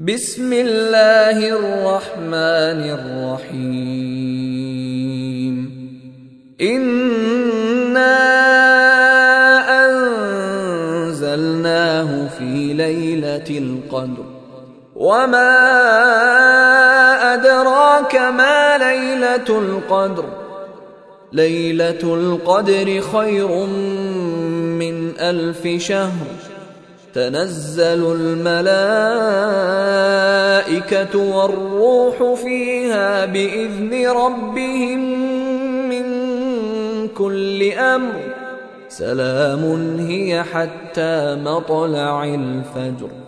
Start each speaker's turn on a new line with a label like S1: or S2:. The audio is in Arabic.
S1: بسم الله الرحمن الرحيم. إنا أنزلناه في ليلة القدر وما أدراك ما ليلة القدر. ليلة القدر خير من 1000 شهر. تنزل الملائكة والروح فيها بإذن ربهم من كل أمر. سلام هي حتى مطلع الفجر.